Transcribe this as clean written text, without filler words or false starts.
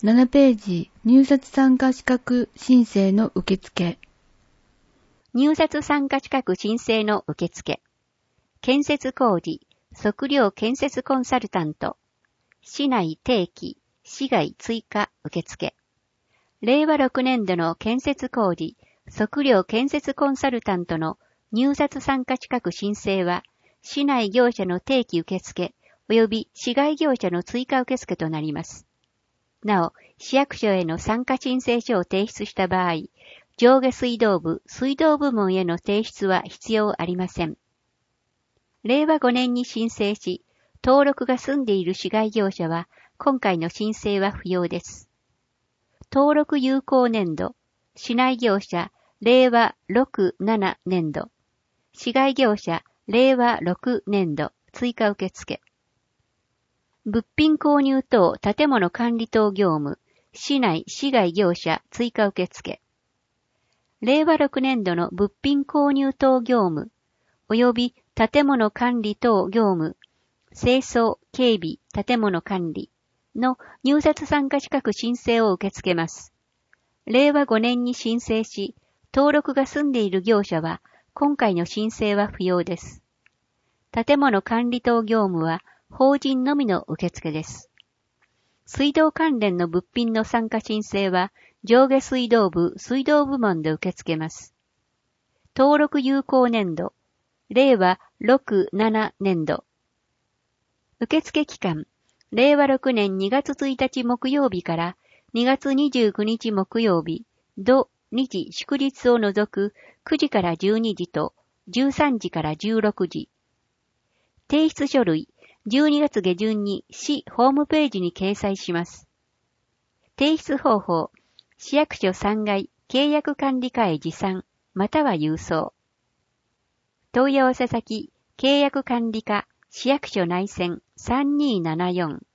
7ページ、入札参加資格申請の受付。 入札参加資格申請の受付。建設工事、測量建設コンサルタント。市内定期、市外追加受付。令和6年度の建設工事、測量建設コンサルタントの入札参加資格申請は、市内業者の定期受付及び市外業者の追加受付となります。なお、市役所への参加申請書を提出した場合、上下水道部、水道部門への提出は必要ありません。令和5年に申請し、登録が済んでいる市外業者は、今回の申請は不要です。登録有効年度、市内業者、令和6、7年度、市外業者、令和6年度、追加受付。物品購入等建物管理等業務、市内市外業者追加受付。令和6年度の物品購入等業務、及び建物管理等業務、清掃、警備、建物管理の入札参加資格申請を受け付けます。令和5年に申請し、登録が済んでいる業者は、今回の申請は不要です。建物管理等業務は、法人のみの受付です。水道関連の物品の参加申請は、上下水道部、水道部門で受け付けます。登録有効年度、令和6、7年度。受付期間、令和6年2月1日木曜日から2月29日木曜日、土、日、祝日を除く9時から12時と13時から16時。提出書類、12月下旬に市ホームページに掲載します。提出方法、市役所3階契約管理課へ持参、または郵送。問い合わせ先、契約管理課、市役所内線3274